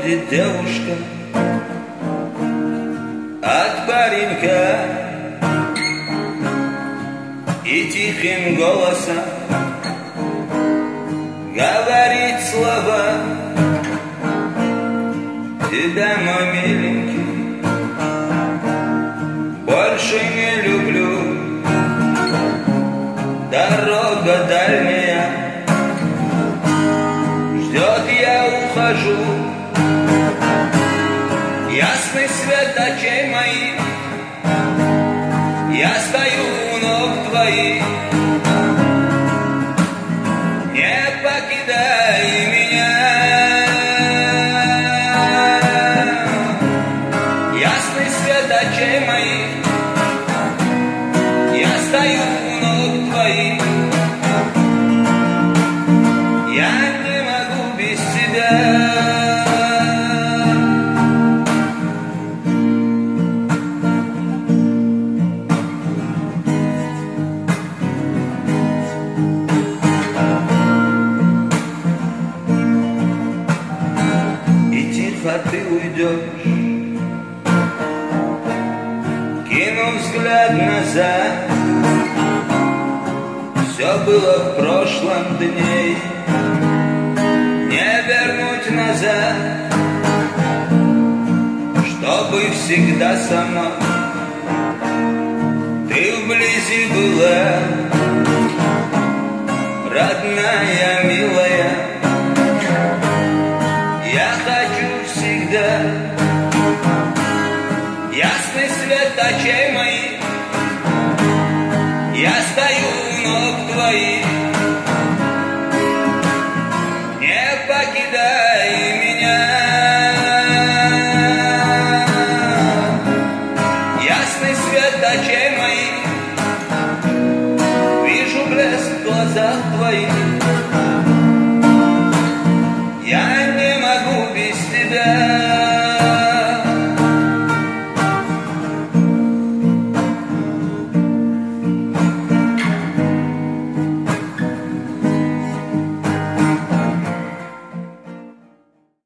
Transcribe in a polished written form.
уходит девушка от паренька и тихим голосом говорит слова: тебя, мой миленький, больше не люблю. Дорога дальняя ждет, я ухожу. Ясный свет очей моих, я стою у ног твоих. Не покидай меня. Ясный свет очей моих, я стою у ног твоих. Я не могу без тебя. Ты уйдешь, кинув взгляд назад. Все было в прошлом дне, не вернуть назад, чтобы всегда сама ты вблизи была, родная, милая. Я хочу всегда ясный свет очей моих, я стою у ног твоих. Не покидай меня. Ясный свет очей моих, вижу блеск в глазах твоих.